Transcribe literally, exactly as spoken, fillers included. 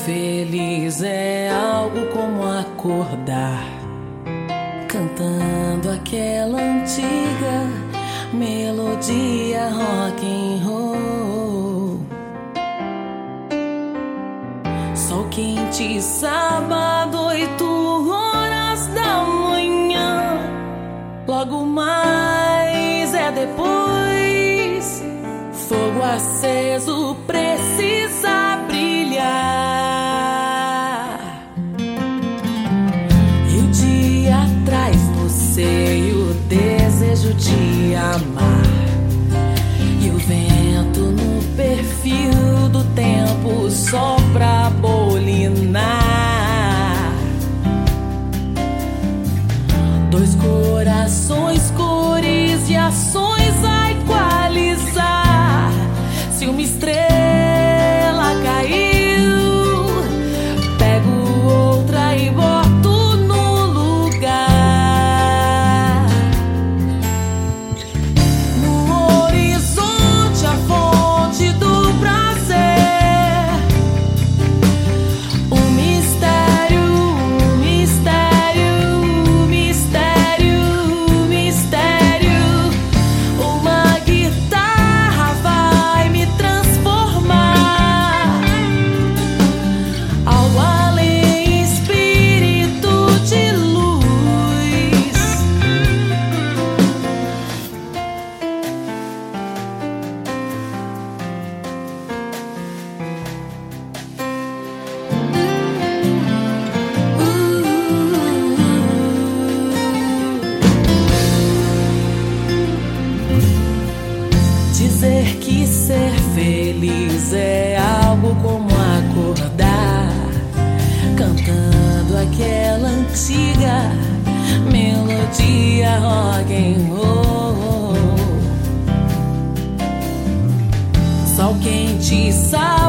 feliz é algo como acordar, cantando aquela antiga melodia rock and roll. Sol quente, sábado, oito horas da manhã. Logo mais é depois. Fogo aceso precisa brilhar. E o dia traz no seio o desejo de amar. E o vento no perfil do tempo sopra bolinar. Dois corações, cores e ações a equalizar. Se uma estrela caiu, pego outra e boto no lugar. No horizonte a fonte do prazer. O mistério, o mistério, o mistério, o mistério. Uma guitarra vai me transformar. Algo além, espírito de luz. Dizer que ser feliz é algo como acordar, cantando aquela antiga melodia rock and roll. Sol quente, sal